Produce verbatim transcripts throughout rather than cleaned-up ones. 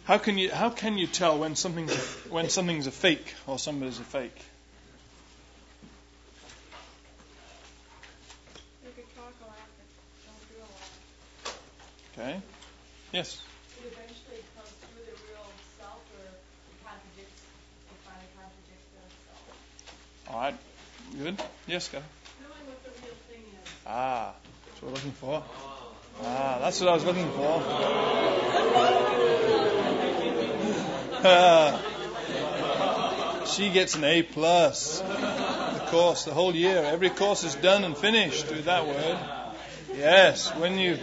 How can you how can you tell when something's a, when something's a fake or somebody's a fake? You could talk a lot, but don't do a lot. Okay. Yes. It eventually comes through the real self, or it contradicts, it finally contradicts the self. All right. Good. Yes, go. Knowing what the real thing is. Ah, that's what we're looking for. Ah, that's what I was looking for. She gets an A plus. The course, the whole year, every course is done and finished with that word. Yes, when you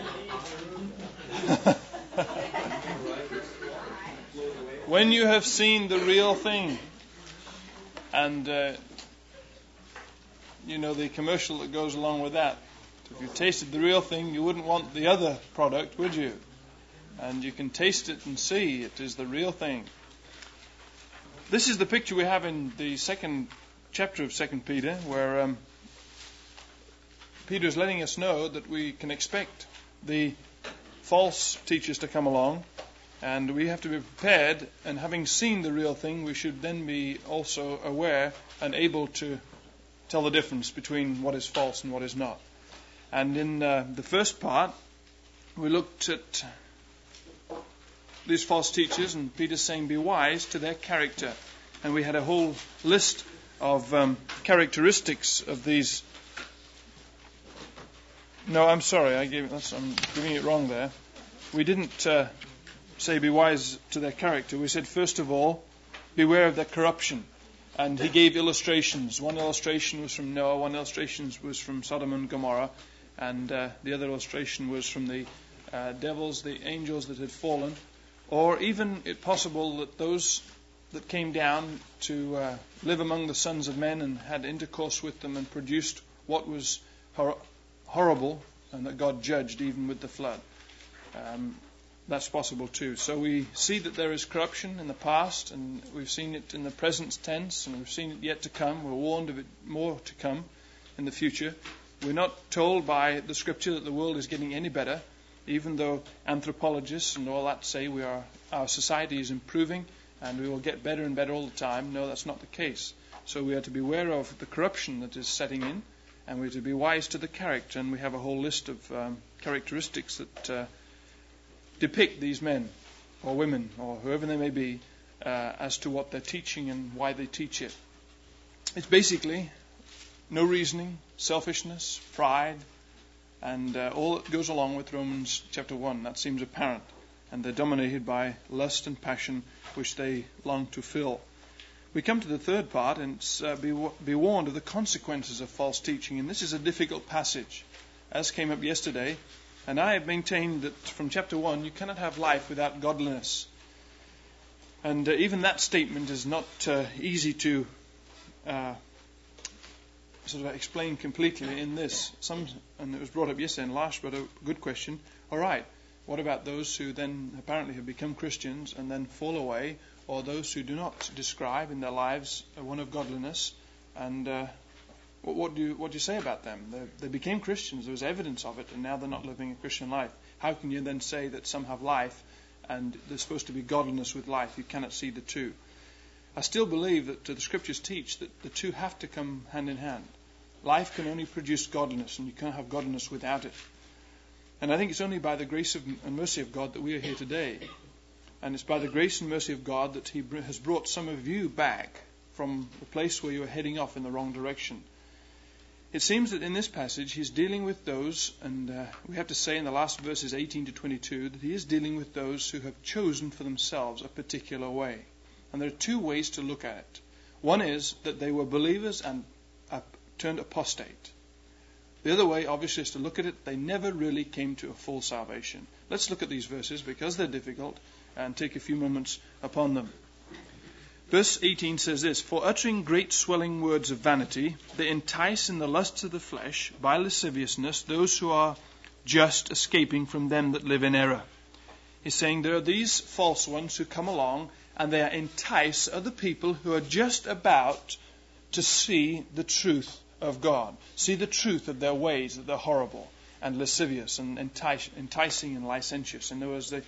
when you have seen the real thing, and uh, you know the commercial that goes along with that. If you tasted the real thing, you wouldn't want the other product, would you? And you can taste it and see it is the real thing. This is the picture we have in the second chapter of Second Peter, where um, Peter is letting us know that we can expect the false teachers to come along, and we have to be prepared, and having seen the real thing, we should then be also aware and able to tell the difference between what is false and what is not. And in uh, the first part, we looked at these false teachers, and Peter's saying, be wise to their character. And we had a whole list of um, characteristics of these. No, I'm sorry, I gave that's, I'm giving it wrong there. We didn't uh, say be wise to their character. We said, first of all, beware of their corruption. And he gave illustrations. One illustration was from Noah, one illustration was from Sodom and Gomorrah, and uh, the other illustration was from the uh, devils, the angels that had fallen, or even it possible that those that came down to uh, live among the sons of men and had intercourse with them and produced what was hor- horrible, and that God judged even with the flood. Um, that's possible too. So we see that there is corruption in the past, and we've seen it in the present tense, and we've seen it yet to come. We're warned of it more to come in the future. We're not told by the Scripture that the world is getting any better, even though anthropologists and all that say we are, our society is improving and we will get better and better all the time. No, that's not the case. So we are to be aware of the corruption that is setting in, and we're to be wise to the character. And we have a whole list of um, characteristics that uh, depict these men or women or whoever they may be uh, as to what they're teaching and why they teach it. It's basically no reasoning, selfishness, pride, and uh, all that goes along with Romans chapter one. That seems apparent. And they're dominated by lust and passion, which they long to fill. We come to the third part, and it's, uh, be, be warned of the consequences of false teaching. And this is a difficult passage, as came up yesterday. And I have maintained that from chapter one, you cannot have life without godliness. And uh, even that statement is not uh, easy to uh, sort of explain completely in this. Some, and it was brought up yesterday and last, but a good question. All right, what about those who then apparently have become Christians and then fall away, or those who do not describe in their lives one of godliness? And uh, what, what do you what do you say about them? They, they became Christians. There was evidence of it, and now they're not living a Christian life. How can you then say that some have life and there's supposed to be godliness with life? You cannot see the two. I still believe that the Scriptures teach that the two have to come hand in hand. Life can only produce godliness, and you can't have godliness without it. And I think it's only by the grace of, and mercy of God that we are here today. And it's by the grace and mercy of God that He has brought some of you back from the place where you were heading off in the wrong direction. It seems that in this passage He's dealing with those, and uh, we have to say in the last verses eighteen to twenty-two, that He is dealing with those who have chosen for themselves a particular way. And there are two ways to look at it. One is that they were believers and uh, turned apostate. The other way, obviously, is to look at it. They never really came to a full salvation. Let's look at these verses because they're difficult and take a few moments upon them. Verse eighteen says this, "For uttering great swelling words of vanity, they entice in the lusts of the flesh by lasciviousness those who are just, escaping from them that live in error." He's saying there are these false ones who come along and they entice other people who are just about to see the truth of God, see the truth of their ways, that they're horrible and lascivious and entice, enticing and licentious. In other words, they,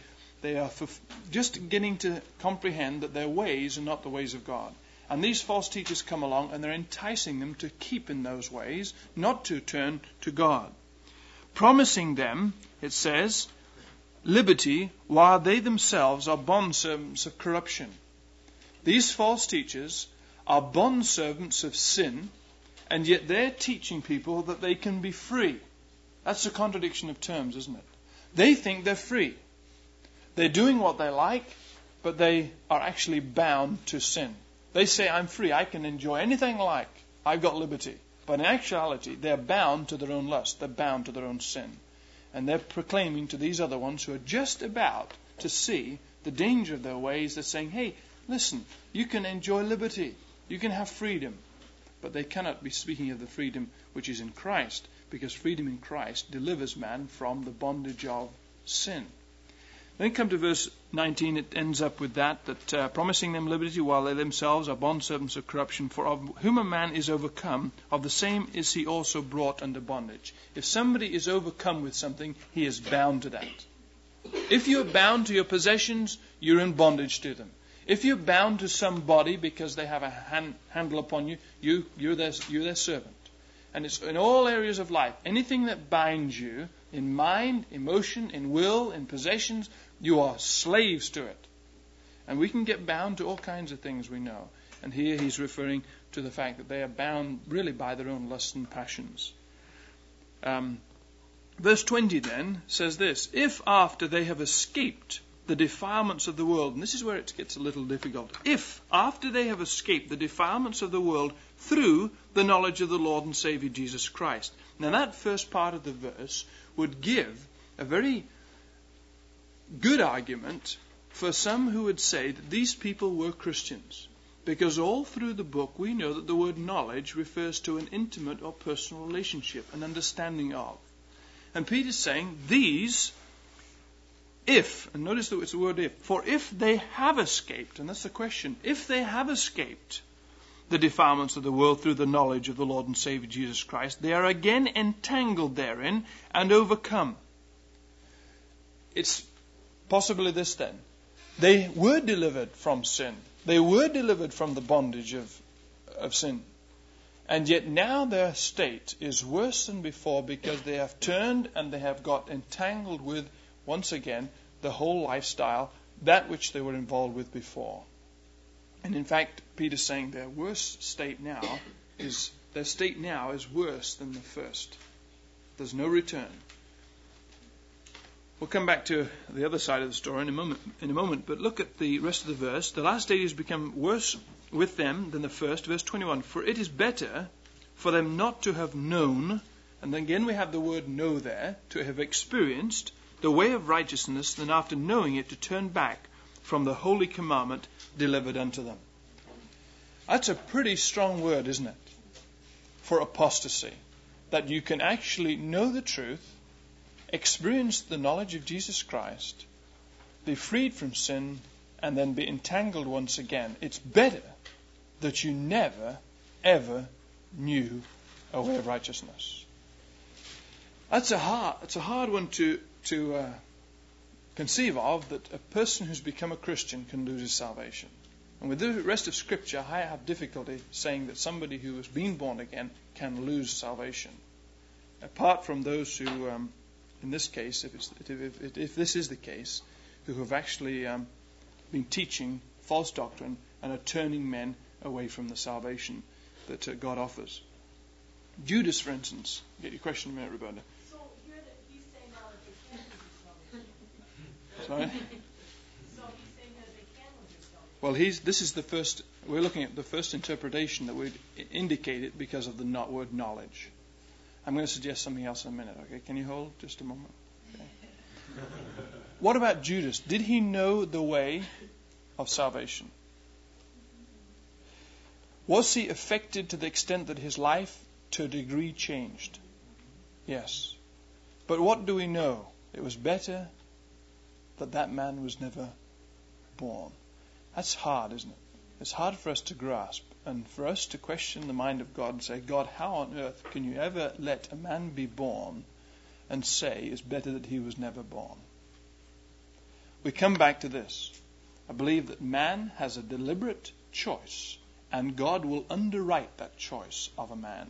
They are for just getting to comprehend that their ways are not the ways of God. And these false teachers come along and they're enticing them to keep in those ways, not to turn to God. Promising them, it says, liberty while they themselves are bondservants of corruption. These false teachers are bondservants of sin, and yet they're teaching people that they can be free. That's a contradiction of terms, isn't it? They think they're free. They're doing what they like, but they are actually bound to sin. They say, I'm free, I can enjoy anything I like, I've got liberty. But in actuality, they're bound to their own lust, they're bound to their own sin. And they're proclaiming to these other ones who are just about to see the danger of their ways, they're saying, hey, listen, you can enjoy liberty, you can have freedom. But they cannot be speaking of the freedom which is in Christ, because freedom in Christ delivers man from the bondage of sin. Then come to verse nineteen, it ends up with that, that uh, promising them liberty while they themselves are bondservants of corruption, for of whom a man is overcome, of the same is he also brought under bondage. If somebody is overcome with something, he is bound to that. If you're bound to your possessions, you're in bondage to them. If you're bound to somebody because they have a hand, handle upon you, you you're their, you're their servant. And it's in all areas of life. Anything that binds you, in mind, emotion, in will, in possessions, you are slaves to it. And we can get bound to all kinds of things, we know. And here he's referring to the fact that they are bound really by their own lusts and passions. Um, verse twenty then says this, if after they have escaped the defilements of the world, and this is where it gets a little difficult, if after they have escaped the defilements of the world through the knowledge of the Lord and Saviour Jesus Christ. Now that first part of the verse would give a very good argument for some who would say that these people were Christians. Because all through the book we know that the word knowledge refers to an intimate or personal relationship, an understanding of. And Peter's saying these, if, and notice that it's the word if, for if they have escaped, and that's the question, if they have escaped the defilements of the world through the knowledge of the Lord and Saviour Jesus Christ, they are again entangled therein and overcome. It's possibly this then. They were delivered from sin. They were delivered from the bondage of, of sin. And yet now their state is worse than before because they have turned and they have got entangled with, once again, the whole lifestyle, that which they were involved with before. And in fact, Peter's saying their worst state now is, their state now is worse than the first. There's no return. We'll come back to the other side of the story in a moment, in a moment, but look at the rest of the verse. The last days become worse with them than the first. Verse twenty-one, for it is better for them not to have known, and then again we have the word know there, to have experienced the way of righteousness than after knowing it to turn back from the holy commandment delivered unto them. That's a pretty strong word, isn't it? For apostasy. That you can actually know the truth, experience the knowledge of Jesus Christ, be freed from sin, and then be entangled once again. It's better that you never, ever knew a way of righteousness. That's a hard, it's a hard one to, to uh, conceive of, that a person who's become a Christian can lose his salvation. And with the rest of Scripture, I have difficulty saying that somebody who has been born again can lose salvation. Apart from those who, um, in this case, if, it's, if, if, if this is the case, who have actually um, been teaching false doctrine and are turning men away from the salvation that uh, God offers. Judas, for instance. Get your question in a minute, Roberta. So here that he's saying now that they can't lose their salvation. Sorry? So he's saying that they can lose their salvation. Well, he's, this is the first, we're looking at the first interpretation that would indicate it because of the not word knowledge. I'm going to suggest something else in a minute, okay? Can you hold just a moment? Okay. What about Judas? Did he know the way of salvation? Was he affected to the extent that his life, to a degree, changed? Yes. But what do we know? It was better that that man was never born. That's hard, isn't it? It's hard for us to grasp and for us to question the mind of God and say, God, how on earth can you ever let a man be born and say it's better that he was never born? we come back to this. I believe that man has a deliberate choice, and God will underwrite that choice of a man.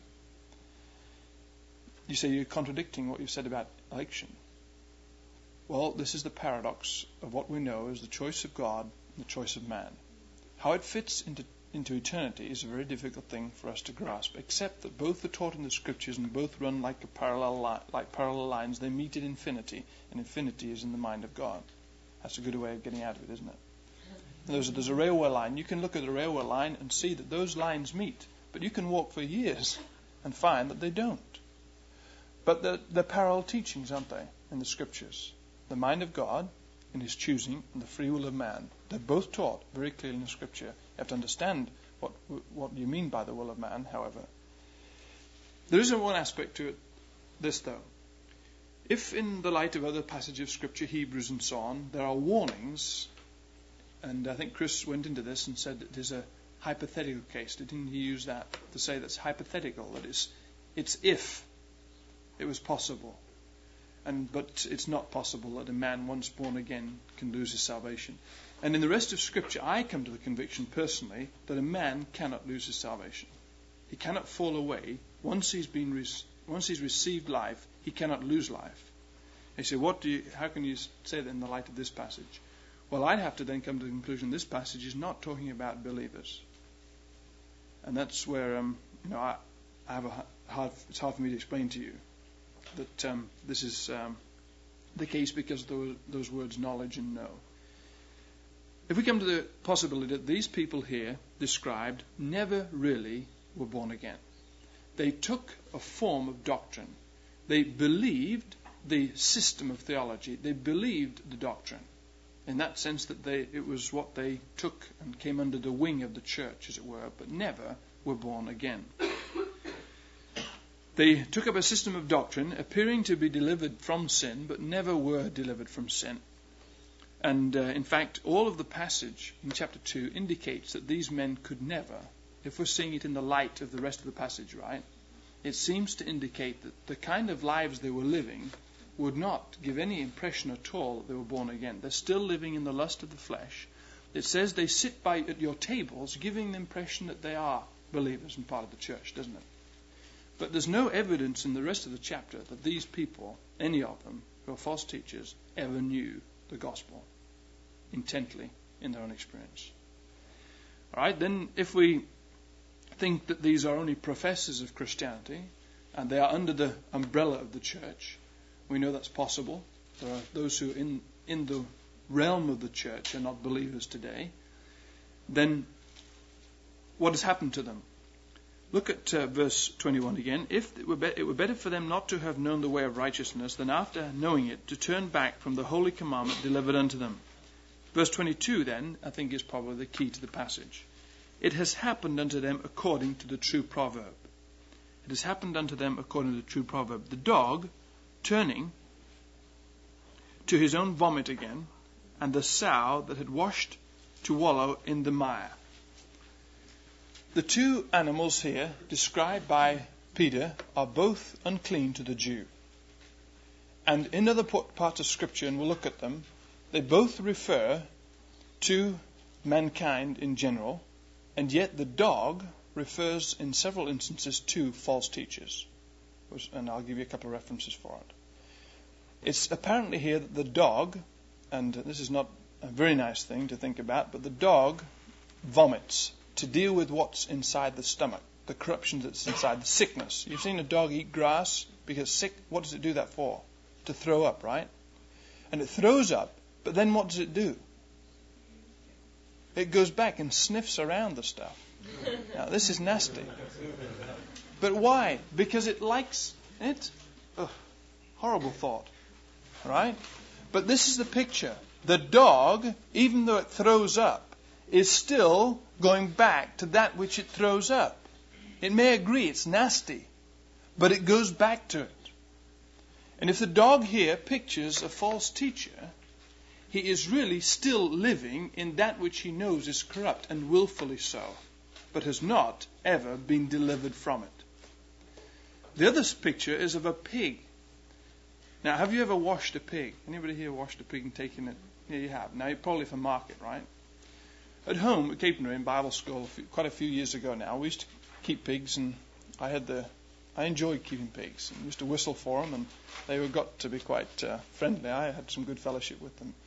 You say you're contradicting what you've said about election. Well, this is the paradox of what we know as the choice of God and the choice of man. How it fits into, into eternity is a very difficult thing for us to grasp, except that both are taught in the Scriptures and both run like a parallel li- like parallel lines. They meet at infinity, and infinity is in the mind of God. That's a good way of getting out of it, isn't it? And there's, a, there's a railway line. You can look at a railway line and see that those lines meet, but you can walk for years and find that they don't. But they're, they're parallel teachings, aren't they, in the Scriptures? The mind of God in His choosing and the free will of man. They're both taught very clearly in the Scripture. You have to understand what what you mean by the will of man, however. There is one aspect to it, this though. If in the light of other passages of Scripture, Hebrews and so on, there are warnings, and I think Chris went into this and said that there's a hypothetical case. Didn't he use that to say that's hypothetical, that it's, it's if it was possible. And but it's not possible that a man once born again can lose his salvation. And in the rest of Scripture, I come to the conviction personally that a man cannot lose his salvation. He cannot fall away. Once he's been re- once he's received life, he cannot lose life. You say, what do you? How can you say that in the light of this passage? Well, I'd have to then come to the conclusion this passage is not talking about believers. And that's where um, you know I, I have a hard. It's hard for me to explain to you that um, this is um, the case because of those, those words knowledge and know. If we come to the possibility that these people here described never really were born again. They took a form of doctrine. They believed the system of theology. They believed the doctrine. In that sense that they it was what they took and came under the wing of the church, as it were, but never were born again. They took up a system of doctrine appearing to be delivered from sin, but never were delivered from sin. And uh, in fact, all of the passage in chapter two indicates that these men could never, if we're seeing it in the light of the rest of the passage, right, it seems to indicate that the kind of lives they were living would not give any impression at all that they were born again. They're still living in the lust of the flesh. It says they sit by at your tables, giving the impression that they are believers and part of the church, doesn't it? But there's no evidence in the rest of the chapter that these people, any of them, who are false teachers, ever knew the gospel intently in their own experience. All right, then if we think that these are only professors of Christianity and they are under the umbrella of the church, we know that's possible. There are those who in, in the realm of the church are not believers today. Then what has happened to them? Look at uh, verse twenty-one again. If it were, be- it were better for them not to have known the way of righteousness than after knowing it to turn back from the holy commandment delivered unto them. Verse twenty-two then, I think, is probably the key to the passage. It has happened unto them according to the true proverb. It has happened unto them according to the true proverb. The dog turning to his own vomit again, and the sow that had washed to wallow in the mire. The two animals here described by Peter are both unclean to the Jew. And in other parts of Scripture, and we'll look at them, they both refer to mankind in general, and yet the dog refers in several instances to false teachers. And I'll give you a couple of references for it. It's apparently here that the dog, and this is not a very nice thing to think about, but the dog vomits to deal with what's inside the stomach, the corruption that's inside, the sickness. You've seen a dog eat grass because sick. What does it do that for? To throw up, right? And it throws up, but then what does it do? It goes back and sniffs around the stuff. Now, this is nasty. But why? Because it likes it? Ugh, horrible thought. Right? But this is the picture. The dog, even though it throws up, is still going back to that which it throws up. It may agree it's nasty, but it goes back to it. And if the dog here pictures a false teacher, he is really still living in that which he knows is corrupt, and willfully so, but has not ever been delivered from it. The other picture is of a pig. Now, have you ever washed a pig? Anybody here washed a pig and taken it Yeah, you have. Now, probably for market, right? At home at Capenry in Bible school, quite a few years ago now, we used to keep pigs, and I had the, I enjoyed keeping pigs. And we used to whistle for them, and they were got to be quite uh, friendly. I had some good fellowship with them.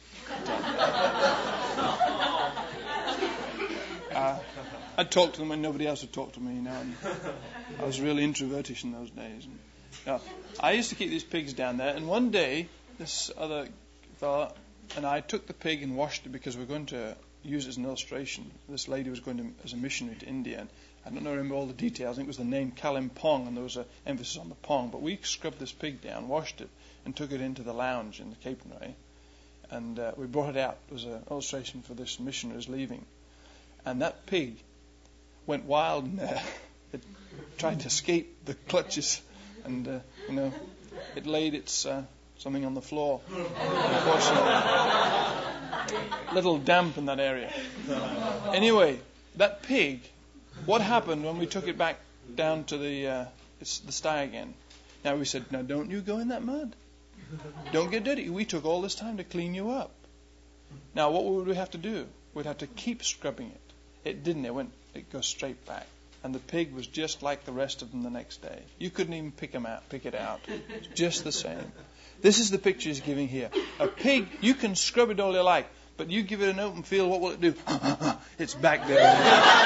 uh, I'd talk to them when nobody else would talk to me, you know. And I was really introvertish in those days. And, you know, I used to keep these pigs down there, and one day this other fella and I took the pig and washed it because we were going to use it as an illustration. This lady was going to, as a missionary to India, and I don't know remember all the details. I think it was the name Kalimpong, and there was an emphasis on the pong. But we scrubbed this pig down, washed it, and took it into the lounge in the Capenry, and uh, we brought it out. It was an illustration for this missionary's leaving, and that pig went wild in there. It tried to escape the clutches, and uh, you know, it laid its uh, something on the floor. Unfortunately, a little damp in that area. Anyway, that pig. What happened when we took it back down to the uh, it's the sty again? Now we said, now don't you go in that mud. Don't get dirty. We took all this time to clean you up. Now what would we have to do? We'd have to keep scrubbing it. It didn't. It went. It goes straight back. And the pig was just like the rest of them the next day. You couldn't even pick him out, pick it out. Just the same. This is the picture he's giving here. A pig, you can scrub it all you like, but you give it an open field, what will it do? It's back there.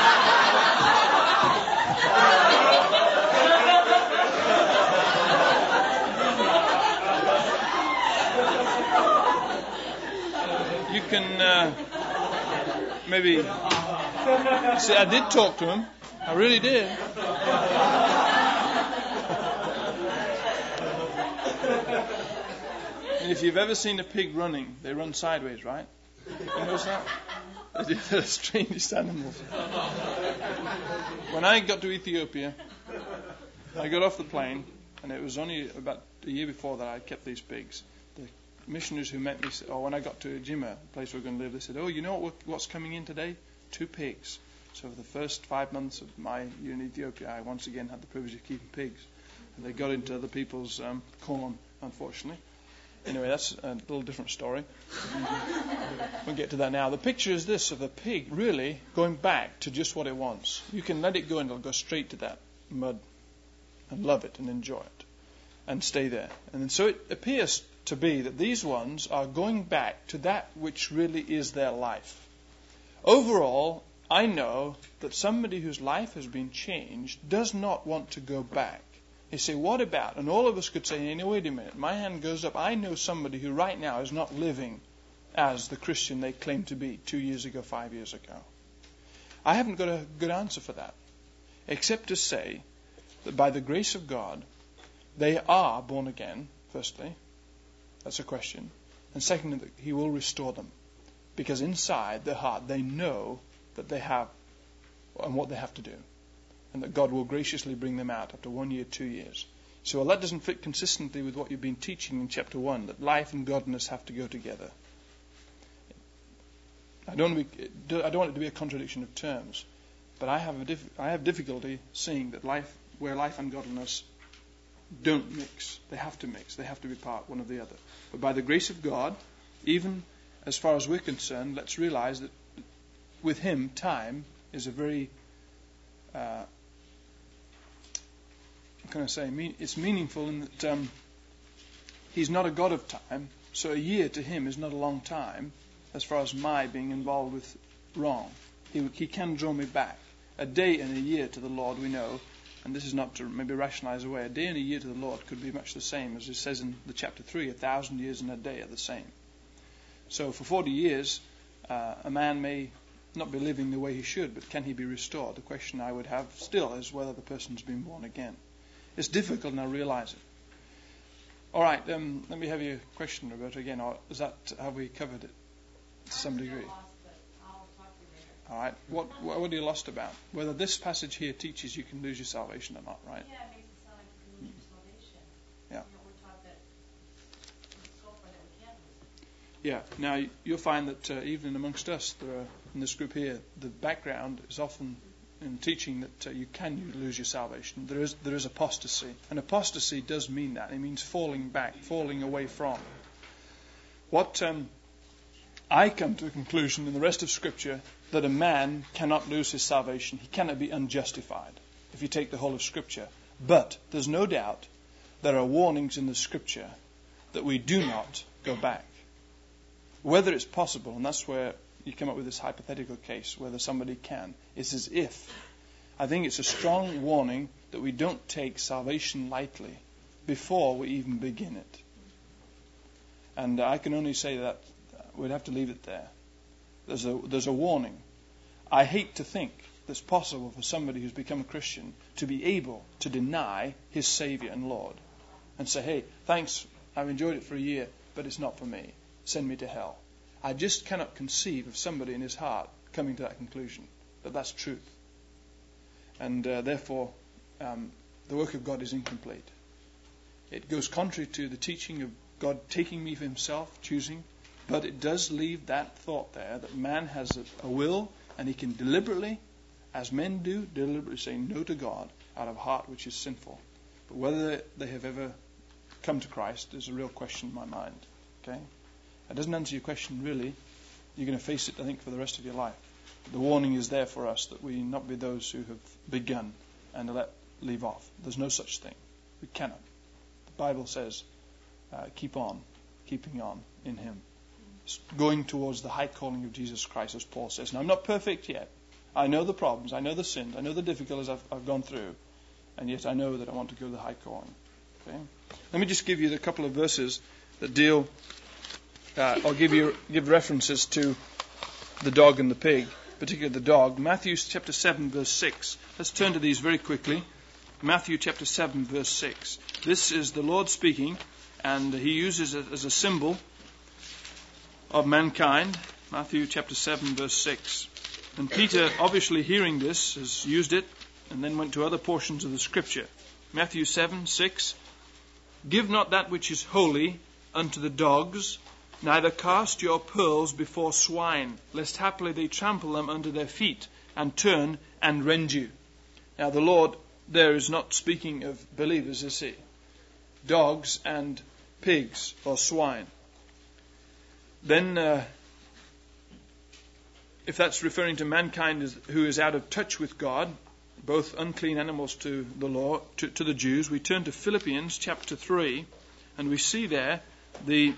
You can uh, maybe... See, I did talk to him. I really did. And if you've ever seen a pig running, they run sideways, right? You notice that? They're the strangest animals. When I got to Ethiopia, I got off the plane, and it was only about a year before that I kept these pigs. The missionaries who met me said, oh, when I got to Jimma, the place we're going to live, they said, oh, you know what, what's coming in today? Two pigs. So for the first five months of my year in Ethiopia, I once again had the privilege of keeping pigs. And they got into other people's um, corn, unfortunately. Anyway, that's a little different story. We'll get to that now. The picture is this of a pig really going back to just what it wants. You can let it go and it'll go straight to that mud and love it and enjoy it and stay there. And so it appears to be that these ones are going back to that which really is their life. Overall, I know that somebody whose life has been changed does not want to go back. You say, what about? And all of us could say, hey, wait a minute, my hand goes up. I know somebody who right now is not living as the Christian they claim to be two years ago, five years ago. I haven't got a good answer for that, except to say that by the grace of God, they are born again, firstly. That's a question. And secondly, that He will restore them. Because inside their heart, they know that they have and what they have to do. And that God will graciously bring them out after one year, two years. So well, that doesn't fit consistently with what you've been teaching in chapter one, that life and godliness have to go together. I don't want, to be, I don't want it to be a contradiction of terms, but I have a diff, I have difficulty seeing that life, where life and godliness don't mix. They have to mix. They have to be part one of the other. But by the grace of God, even as far as we're concerned, let's realize that with Him, time is a very uh, what can I say? Mean, it's meaningful in that um, He's not a God of time, so a year to Him is not a long time as far as my being involved with wrong. He, he can draw me back. A day and a year to the Lord, we know, and this is not to maybe rationalize away, a day and a year to the Lord could be much the same, as it says in the chapter three, a thousand years and a day are the same. So for forty years, uh, a man may not be living the way he should, but can he be restored? The question I would have still is whether the person's been born again. It's difficult, and I realize it. All right, um, let me have your question, Roberta, again. Or is that, have we covered it to some degree? All right, what, what are you lost about? Whether this passage here teaches you can lose your salvation or not, right? Yeah, it makes it sound like you can lose your salvation. Yeah. You know, we're taught that it's so far that we can't lose it. Yeah. Now you'll find that uh, even amongst us, there are, in this group here, the background is often in teaching that uh, you can you lose your salvation. There is there is apostasy, and apostasy does mean that. It means falling back, falling away from. What um, I come to a conclusion in the rest of Scripture that a man cannot lose his salvation. He cannot be unjustified if you take the whole of Scripture. But there's no doubt there are warnings in the Scripture that we do not go back. Whether it's possible, and that's where you come up with this hypothetical case, whether somebody can, it's as if. I think it's a strong warning that we don't take salvation lightly before we even begin it. And I can only say that we'd have to leave it there. There's a, there's a warning. I hate to think it's possible for somebody who's become a Christian to be able to deny his Savior and Lord and say, hey, thanks, I've enjoyed it for a year, but it's not for me. Send me to hell. I just cannot conceive of somebody in his heart coming to that conclusion, that that's truth. And uh, therefore, um, the work of God is incomplete. It goes contrary to the teaching of God taking me for himself, choosing, but it does leave that thought there that man has a, a will and he can deliberately, as men do, deliberately say no to God out of a heart which is sinful. But whether they have ever come to Christ is a real question in my mind. Okay? That doesn't answer your question really. You're going to face it, I think, for the rest of your life. But the warning is there for us that we not be those who have begun and let leave off. There's no such thing. We cannot. The Bible says, uh, keep on, keeping on in him. Going towards the high calling of Jesus Christ, as Paul says. Now, I'm not perfect yet. I know the problems, I know the sins, I know the difficulties I've, I've gone through, and yet I know that I want to go to the high calling. Okay? Let me just give you a couple of verses that deal, uh, I'll give you give references to the dog and the pig, particularly the dog. Matthew chapter seven, verse six. Let's turn to these very quickly. Matthew chapter seven, verse six. This is the Lord speaking, and he uses it as a symbol of mankind. Matthew chapter seven, verse six. And Peter, obviously hearing this, has used it and then went to other portions of the Scripture. Matthew seven, six. Give not that which is holy unto the dogs, neither cast your pearls before swine, lest haply they trample them under their feet, and turn and rend you. Now the Lord there is not speaking of believers, is he? Dogs and pigs or swine. Then, uh, if that's referring to mankind who is out of touch with God, both unclean animals to the law, to, to the Jews, we turn to Philippians chapter three, and we see there the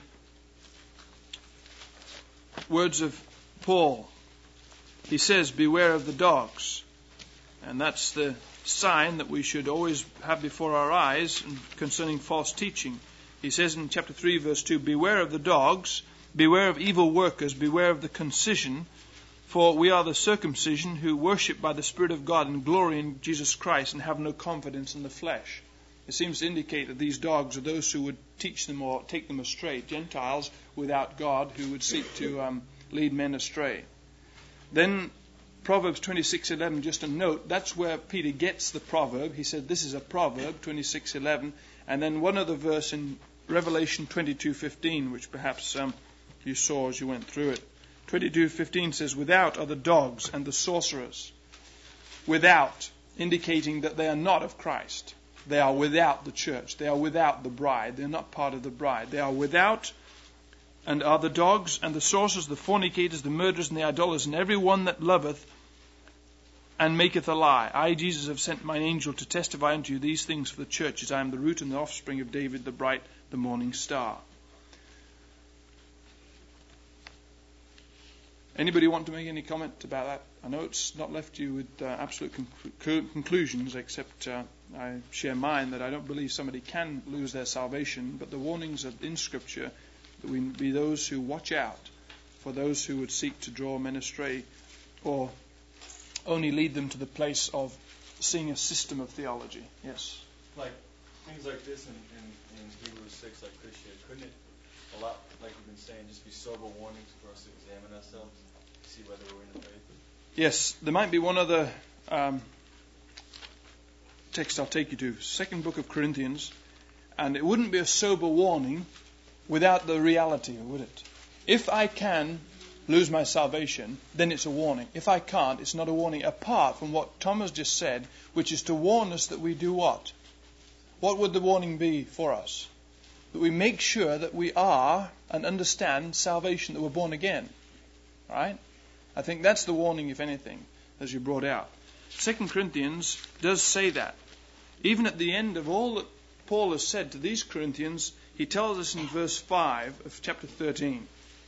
words of Paul. He says, beware of the dogs. And that's the sign that we should always have before our eyes concerning false teaching. He says in chapter three, verse two, beware of the dogs, beware of evil workers, beware of the concision, for we are the circumcision who worship by the Spirit of God and glory in Jesus Christ and have no confidence in the flesh. It seems to indicate that these dogs are those who would teach them or take them astray, Gentiles without God who would seek to um, lead men astray. Then Proverbs twenty-six eleven, just a note, that's where Peter gets the proverb. He said this is a proverb, twenty-six eleven. And then one other verse in Revelation twenty-two fifteen, which perhaps um, you saw as you went through it. twenty-two fifteen says, without are the dogs and the sorcerers. Without, indicating that they are not of Christ. They are without the church. They are without the bride. They are not part of the bride. They are without, and are the dogs and the sorcerers, the fornicators, the murderers, and the idolaters, and every one that loveth and maketh a lie. I, Jesus, have sent mine angel to testify unto you these things for the churches. I am the root and the offspring of David, the bright, the morning star. Anybody want to make any comment about that? I know it's not left you with uh, absolute conclu- conclusions, except uh, I share mine that I don't believe somebody can lose their salvation, but the warnings are in Scripture that we be those who watch out for those who would seek to draw men astray or only lead them to the place of seeing a system of theology. Yes? Like things like this in, in, in Hebrews six, like Christian, couldn't it a lot, like you've been saying, just be sober warnings for us to examine ourselves, see whether we're in the faith? Yes, there might be one other um, text I'll take you to, second book of Corinthians, and it wouldn't be a sober warning without the reality, would it? If I can lose my salvation, then it's a warning. If I can't, it's not a warning, apart from what Thomas just said, which is to warn us that we do what? What would the warning be for us? That we make sure that we are and understand salvation, that we're born again. Right? I think that's the warning, if anything, as you brought out. Second Corinthians does say that. Even at the end of all that Paul has said to these Corinthians, he tells us in verse five of chapter thirteen,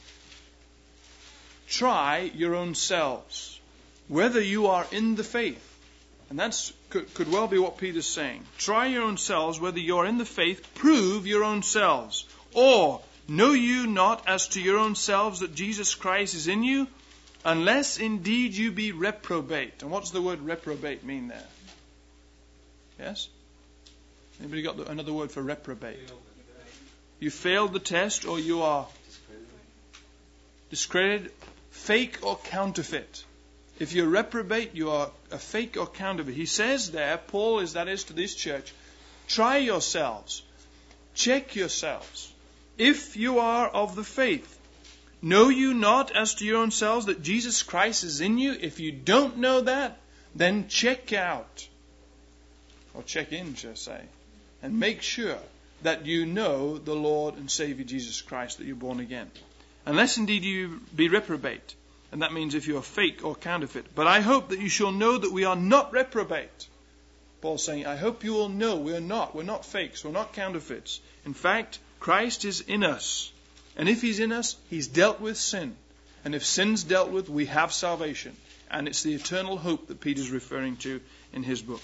try your own selves, whether you are in the faith. And that could, could well be what Peter's saying. Try your own selves, whether you are in the faith, prove your own selves. Or, know you not as to your own selves that Jesus Christ is in you, unless indeed you be reprobate. And what's the word reprobate mean there? Yes? Anybody got the, another word for reprobate? You failed the test, or you are discredited, fake or counterfeit. If you're reprobate, you are a fake or counterfeit. He says there, Paul is, that is to this church, try yourselves, check yourselves, if you are of the faith. Know you not as to your own selves that Jesus Christ is in you? If you don't know that, then check out, or check in, shall I say, and make sure that you know the Lord and Savior Jesus Christ, that you're born again. Unless indeed you be reprobate. And that means if you are fake or counterfeit. But I hope that you shall know that we are not reprobate. Paul's saying, I hope you will know we are not. We're not fakes. We're not counterfeits. In fact, Christ is in us. And if He's in us, He's dealt with sin. And if sin's dealt with, we have salvation. And it's the eternal hope that Peter's referring to in his book.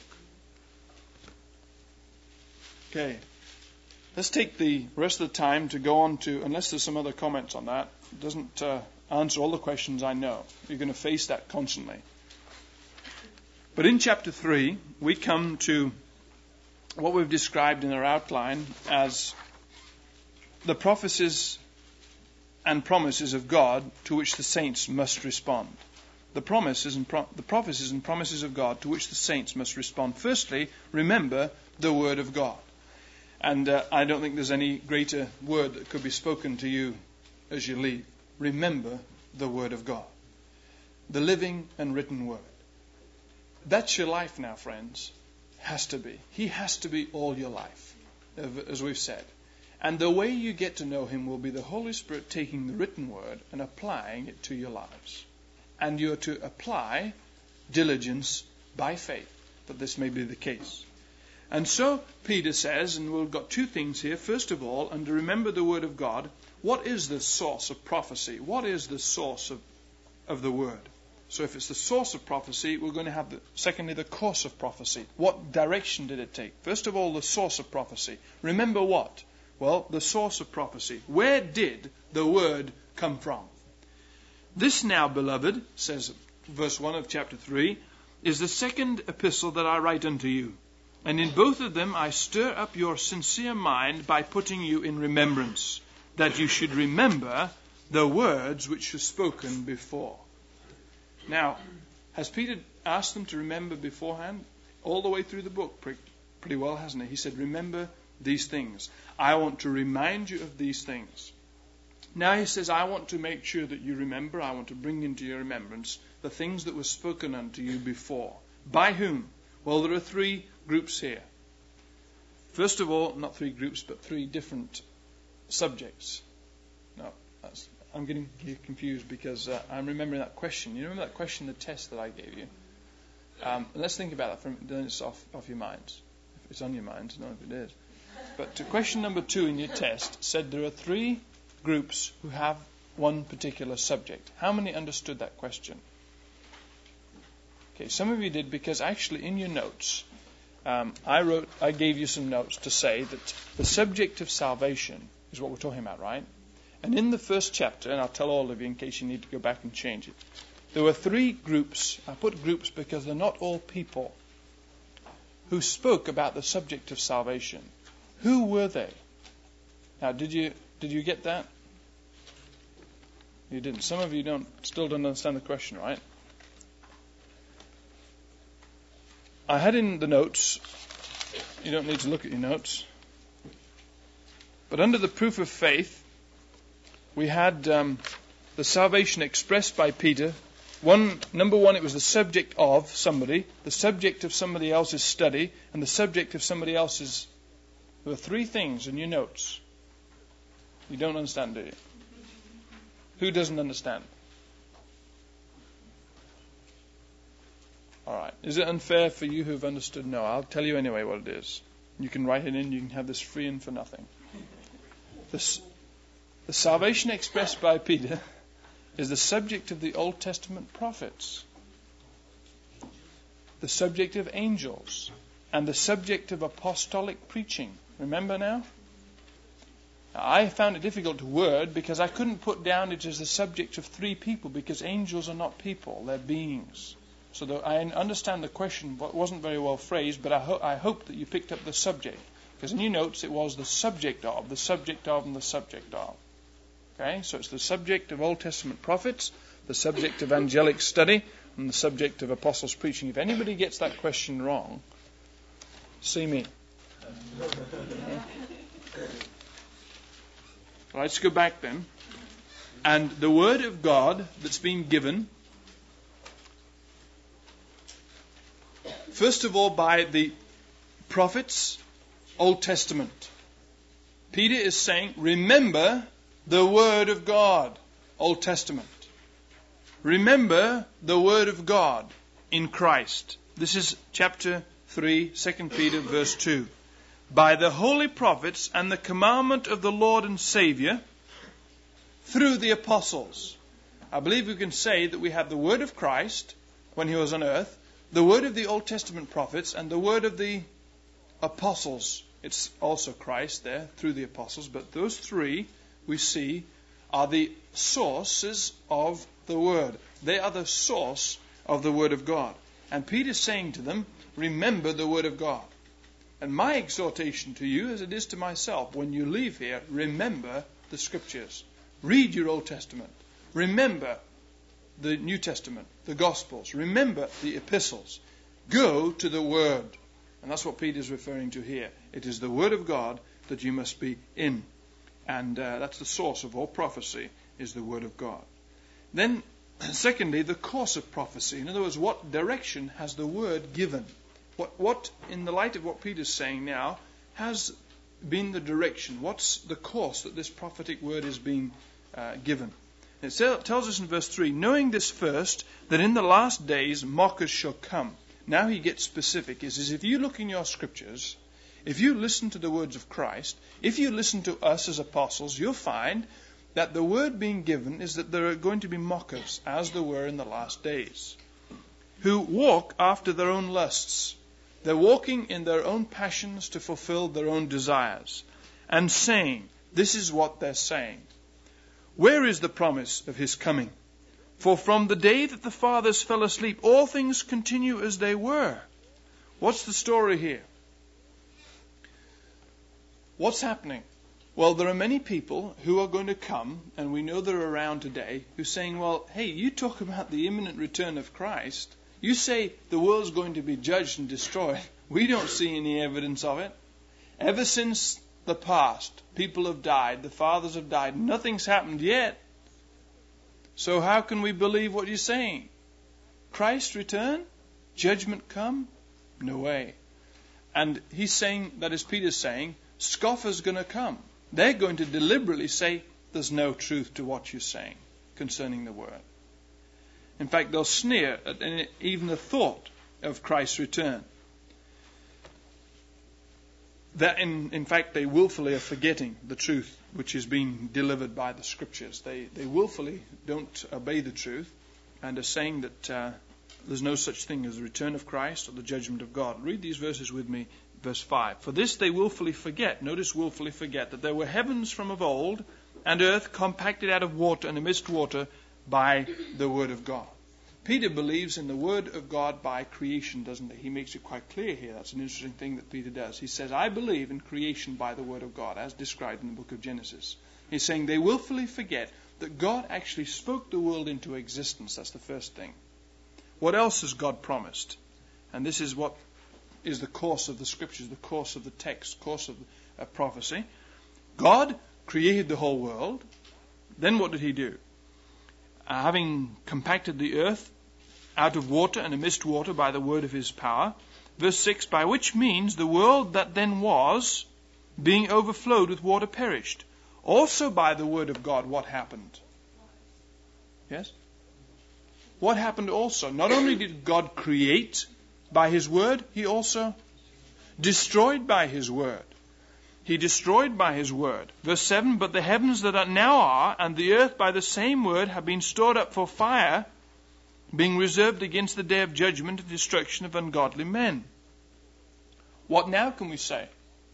Okay. Let's take the rest of the time to go on to, unless there's some other comments on that, it doesn't uh, answer all the questions I know. You're going to face that constantly. But in chapter three, we come to what we've described in our outline as the prophecies and promises of God to which the saints must respond. The promises and pro- the prophecies and promises of God to which the saints must respond. Firstly, remember the Word of God. And uh, I don't think there's any greater word that could be spoken to you as you leave. Remember the Word of God. The living and written Word. That's your life now, friends. Has to be. He has to be all your life, as we've said. And the way you get to know Him will be the Holy Spirit taking the written Word and applying it to your lives. And you're to apply diligence by faith that this may be the case. And so Peter says, and we've got two things here. First of all, and to remember the Word of God, what is the source of prophecy? What is the source of, of the Word? So if it's the source of prophecy, we're going to have, the, secondly, the course of prophecy. What direction did it take? First of all, the source of prophecy. Remember what? Well, the source of prophecy. Where did the Word come from? This now, beloved, says verse one of chapter three, is the second epistle that I write unto you. And in both of them I stir up your sincere mind by putting you in remembrance, that you should remember the words which were spoken before. Now, has Peter asked them to remember beforehand? All the way through the book, pretty, pretty well, hasn't he? He said, remember these things. I want to remind you of these things. Now he says, I want to make sure that you remember, I want to bring into your remembrance the things that were spoken unto you before. By whom? Well, there are three groups here. First of all, not three groups, but three different subjects. No, that's, I'm getting confused because uh, I'm remembering that question. You remember that question, the test that I gave you? Um, let's think about that. From, then it's off, off your minds. If it's on your minds, not if it is. But to question number two in your test said there are three groups who have one particular subject. How many understood that question? Okay, some of you did, because actually in your notes, um, I wrote, I gave you some notes to say that the subject of salvation is what we're talking about, right? And in the first chapter, and I'll tell all of you in case you need to go back and change it, there were three groups. I put groups because they're not all people who spoke about the subject of salvation. Who were they? Now, did you did you get that? You didn't. Some of you don't still don't understand the question, right? I had in the notes, you don't need to look at your notes, but under the proof of faith, we had um, the salvation expressed by Peter. One, number one, it was the subject of somebody, the subject of somebody else's study, and the subject of somebody else's. There were three things in your notes. You don't understand, do you? Who doesn't understand? Is it unfair for you who've understood? No, I'll tell you anyway what it is. You can write it in, you can have this free and for nothing. This, the salvation expressed by Peter is the subject of the Old Testament prophets, the subject of angels, and the subject of apostolic preaching. Remember now? I found it difficult to word because I couldn't put down it as the subject of three people, because angels are not people, they're beings. So the, I understand the question, but wasn't very well phrased, but I, ho- I hope that you picked up the subject. Because in your notes it was the subject of, the subject of, and the subject of. Okay, so it's the subject of Old Testament prophets, the subject of angelic study, and the subject of apostles' preaching. If anybody gets that question wrong, see me. Right, let's go back then. And the Word of God that's been given, first of all by the prophets, Old Testament. Peter is saying, remember the Word of God, Old Testament. Remember the Word of God in Christ. This is chapter three, Second Peter, verse two. By the holy prophets and the commandment of the Lord and Saviour through the apostles. I believe we can say that we have the Word of Christ when He was on earth, the Word of the Old Testament prophets, and the Word of the apostles. It's also Christ there through the apostles, but those three we see are the sources of the Word. They are the source of the Word of God. And Peter's saying to them, remember the Word of God. And my exhortation to you, as it is to myself, when you leave here, remember the Scriptures. Read your Old Testament. Remember the New Testament, the Gospels. Remember the epistles. Go to the Word. And that's what Peter's referring to here. It is the Word of God that you must be in. And uh, that's the source of all prophecy, is the Word of God. Then, secondly, the course of prophecy. In other words, what direction has the Word given? What, what, in the light of what Peter's saying now, has been the direction? What's the course that this prophetic word is being uh, given? It tells us in verse three, knowing this first, that in the last days mockers shall come. Now he gets specific. He says, if you look in your scriptures, if you listen to the words of Christ, if you listen to us as apostles, you'll find that the word being given is that there are going to be mockers, as there were in the last days, who walk after their own lusts. They're walking in their own passions to fulfill their own desires, and saying, this is what they're saying, where is the promise of his coming? For from the day that the fathers fell asleep, all things continue as they were. What's the story here? What's happening? Well, there are many people who are going to come, and we know they're around today, who are saying, well, hey, you talk about the imminent return of Christ. You say the world's going to be judged and destroyed. We don't see any evidence of it. Ever since the past, people have died, the fathers have died, nothing's happened yet. So how can we believe what you're saying? Christ return? Judgment come? No way. And he's saying, that is Peter's saying, scoffers going to come. They're going to deliberately say, there's no truth to what you're saying concerning the word. In fact, they'll sneer at any, even the thought of Christ's return. That in, in fact, they willfully are forgetting the truth which is being delivered by the Scriptures. They, they willfully don't obey the truth and are saying that uh, there's no such thing as the return of Christ or the judgment of God. Read these verses with me, verse five. For this they willfully forget, notice willfully forget, that there were heavens from of old, and earth compacted out of water and amidst water by the word of God. Peter believes in the word of God by creation, doesn't he? He makes it quite clear here. That's an interesting thing that Peter does. He says, I believe in creation by the word of God, as described in the book of Genesis. He's saying they willfully forget that God actually spoke the world into existence. That's the first thing. What else has God promised? And this is what is the course of the Scriptures, the course of the text, course of uh, prophecy. God created the whole world. Then what did he do? Uh, having compacted the earth out of water and amidst water by the word of his power. Verse six, by which means the world that then was, being overflowed with water, perished. Also by the word of God, what happened? Yes? What happened also? Not only did God create By his word, he also destroyed by his word. He destroyed by his word. Verse seven, but the heavens that are now are, and the earth by the same word have been stored up for fire, being reserved against the day of judgment and destruction of ungodly men. What now can we say?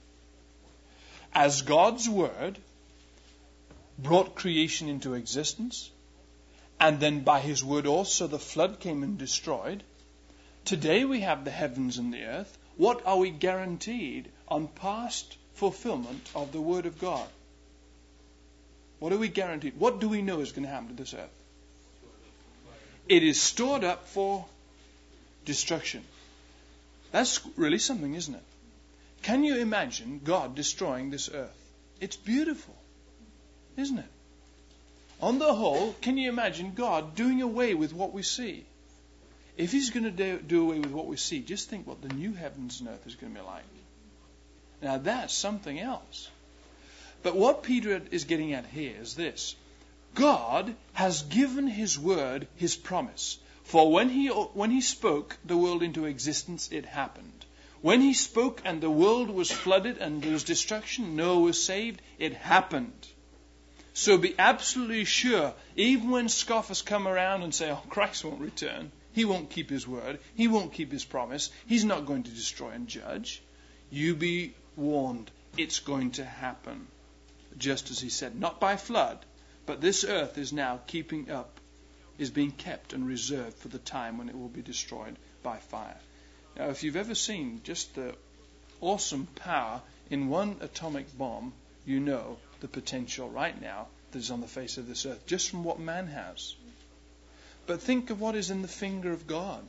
As God's word brought creation into existence, and then by his word also the flood came and destroyed, today we have the heavens and the earth. What are we guaranteed on past fulfillment of the word of God? What are we guaranteed? What do we know is going to happen to this earth? It is stored up for destruction. That's really something, isn't it? Can you imagine God destroying this earth? It's beautiful, isn't it? On the whole, can you imagine God doing away with what we see? If he's going to do, do away with what we see, just think what the new heavens and earth is going to be like. Now that's something else. But what Peter is getting at here is this. God has given his word, his promise. For when he, when he spoke the world into existence, it happened. When he spoke and the world was flooded and there was destruction, Noah was saved, it happened. So be absolutely sure, even when scoffers come around and say, oh, Christ won't return, he won't keep his word, he won't keep his promise, he's not going to destroy and judge, you be warned, it's going to happen. Just as he said, not by flood, but this earth is now keeping up, is being kept and reserved for the time when it will be destroyed by fire. Now, if you've ever seen just the awesome power in one atomic bomb, you know the potential right now that is on the face of this earth, just from what man has. But think of what is in the finger of God.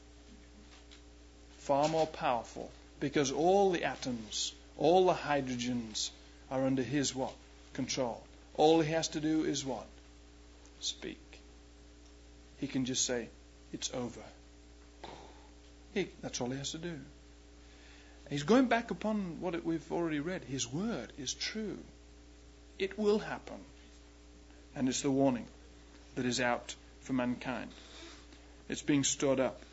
Far more powerful, because all the atoms, all the hydrogens are under his what? Control. All he has to do is what? Speak. He can just say, it's over. He, that's all he has to do. He's going back upon what we've already read. His word is true. It will happen. And it's the warning that is out for mankind. It's being stored up.